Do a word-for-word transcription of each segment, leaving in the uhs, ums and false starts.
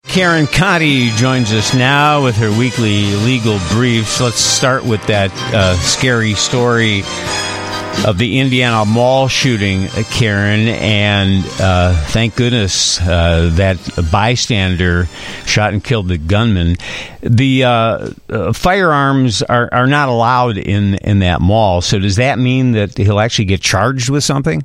Karen Conti joins us now with her weekly legal briefs. Let's start with that uh, scary story of the Indiana mall shooting, Karen, and uh, thank goodness uh, that bystander shot and killed the gunman. The uh, uh, firearms are, are not allowed in, in that mall, so does that mean that he'll actually get charged with something?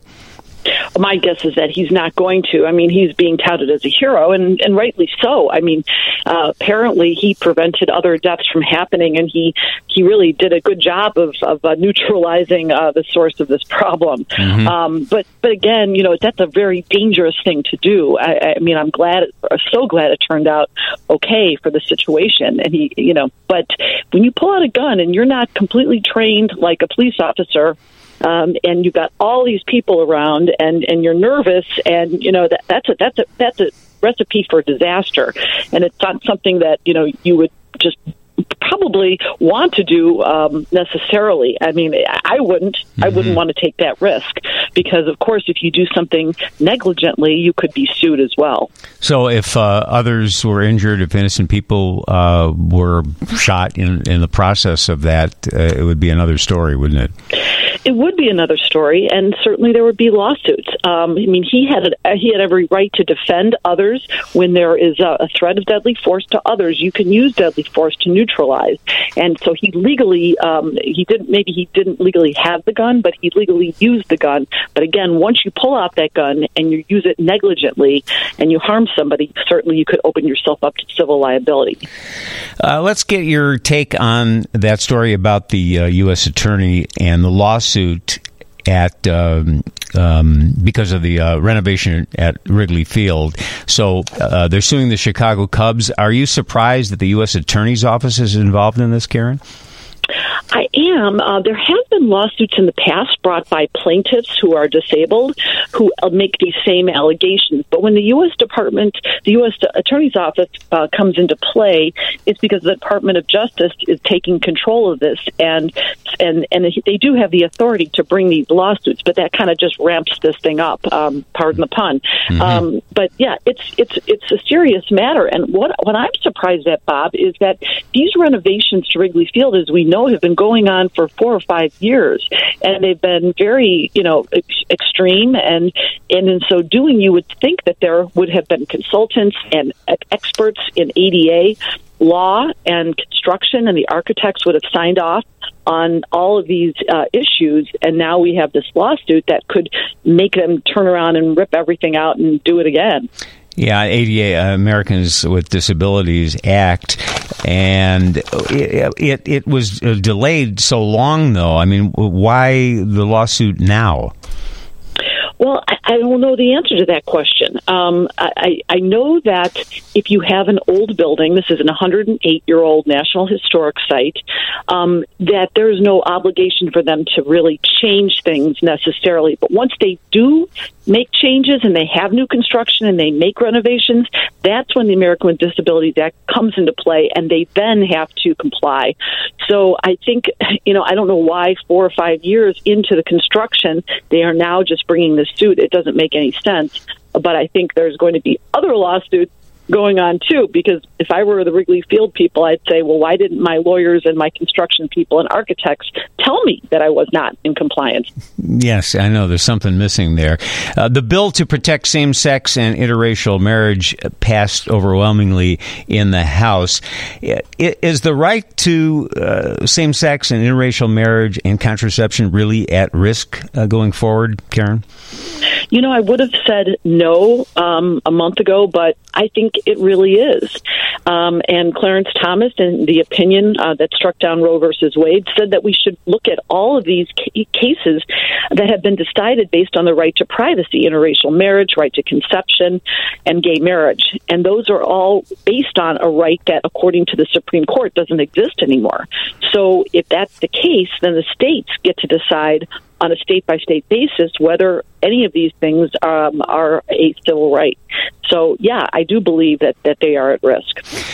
My guess is that he's not going to. I mean, he's being touted as a hero, and, and rightly so. I mean, uh, apparently he prevented other deaths from happening, and he, he really did a good job of, of uh, neutralizing uh, the source of this problem. Mm-hmm. Um, but, but again, you know, that's a very dangerous thing to do. I, I mean, I'm glad, I'm so glad it turned out okay for the situation. And he, you know, but when you pull out a gun and you're not completely trained like a police officer, Um, and you've got all these people around, and, and you're nervous, and you know that that's a that's a that's a recipe for disaster, and it's not something that you know you would just probably want to do um, necessarily. I mean, I wouldn't. Mm-hmm. I wouldn't want to take that risk because, of course, if you do something negligently, you could be sued as well. So, if uh, others were injured, if innocent people uh, were shot in in the process of that, uh, it would be another story, wouldn't it? It would be another story, and certainly there would be lawsuits. Um, I mean, he had a, he had every right to defend others when there is a, a threat of deadly force to others. You can use deadly force to neutralize, and so he legally um, he didn't maybe he didn't legally have the gun, but he legally used the gun. But again, once you pull out that gun and you use it negligently and you harm somebody, certainly you could open yourself up to civil liability. Uh, let's get your take on that story about the uh, U S attorney and the lawsuit at um, um, because of the uh, renovation at Wrigley Field. So uh, they're suing the Chicago Cubs. Are you surprised that the U S Attorney's Office is involved in this, Karen? I am. Uh, there have been lawsuits in the past brought by plaintiffs who are disabled who uh, make these same allegations. But when the U S Department, the U S Attorney's Office uh, comes into play, it's because the Department of Justice is taking control of this, and and and they do have the authority to bring these lawsuits. But that kind of just ramps this thing up. Um, pardon the pun. Mm-hmm. Um, but yeah, it's it's it's a serious matter. And what what I'm surprised at, Bob, is that these renovations to Wrigley Field, as we know, have been going on for four or five years, and they've been very, you know, ex- extreme. And and in so doing, you would think that there would have been consultants and experts in A D A law and construction, and the architects would have signed off on all of these uh, issues. And now we have this lawsuit that could make them turn around and rip everything out and do it again. Yeah, A D A, uh, Americans with Disabilities Act, and it, it it was delayed so long, though. I mean, why the lawsuit now? Well, I, I don't know the answer to that question. Um, I, I know that if you have an old building, this is an one hundred eight-year-old National Historic Site, um, that there is no obligation for them to really change things necessarily. But once they do make changes and they have new construction and they make renovations, that's when the American with Disabilities Act comes into play, and they then have to comply. So I think, you know, I don't know why four or five years into the construction, they are now just bringing this suit. It doesn't make any sense. But I think there's going to be other lawsuits going on, too, because if I were the Wrigley Field people, I'd say, well, why didn't my lawyers and my construction people and architects tell me that I was not in compliance? Yes, I know there's something missing there. Uh, the bill to protect same-sex and interracial marriage passed overwhelmingly in the House. Is the right to uh, same-sex and interracial marriage and contraception really at risk uh, going forward, Karen? You know, I would have said no um, a month ago, but I think it really is. Um, and Clarence Thomas, in the opinion uh, that struck down Roe versus Wade, said that we should look at all of these ca- cases that have been decided based on the right to privacy, interracial marriage, right to conception, and gay marriage. And those are all based on a right that, according to the Supreme Court, doesn't exist anymore. So if that's the case, then the states get to decide on a state-by-state basis whether any of these things um, are a civil right. So, yeah, I do believe that, that they are at risk.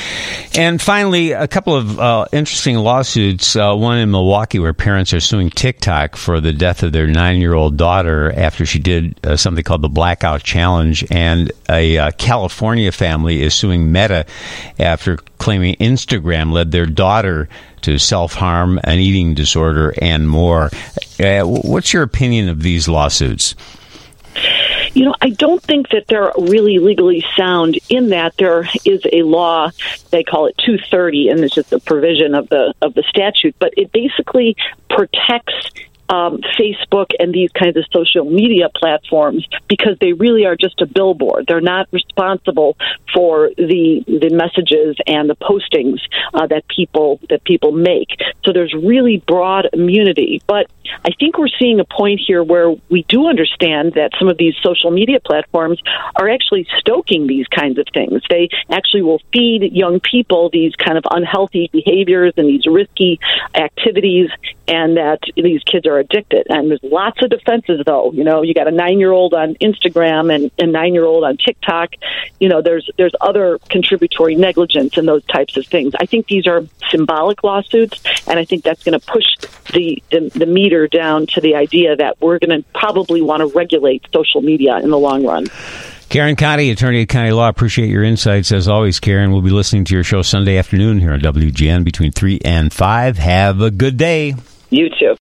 And finally, a couple of uh, interesting lawsuits. Uh, one in Milwaukee where parents are suing TikTok for the death of their nine-year-old daughter after she did uh, something called the Blackout Challenge. And a uh, California family is suing Meta after claiming Instagram led their daughter to self-harm, an eating disorder, and more. Uh, what's your opinion of these lawsuits? You know, I don't think that they're really legally sound in that there is a law, they call it two thirty, and it's just a provision of the of the statute, but it basically protects Um, Facebook and these kinds of social media platforms because they really are just a billboard. They're not responsible for the the messages and the postings uh, that people that people make. So there's really broad immunity. But I think we're seeing a point here where we do understand that some of these social media platforms are actually stoking these kinds of things. They actually will feed young people these kind of unhealthy behaviors and these risky activities, and that these kids are addicted. And there's lots of defenses, though. You know, you got a nine-year-old on Instagram and a nine-year-old on TikTok. You know, there's there's other contributory negligence and those types of things. I think these are symbolic lawsuits, and I think that's going to push the, the the meter down to the idea that we're going to probably want to regulate social media in the long run. Karen Conti, attorney at Conti Law, appreciate your insights as always, Karen. We'll be listening to your show Sunday afternoon here on W G N between three and five. Have a good day. You too.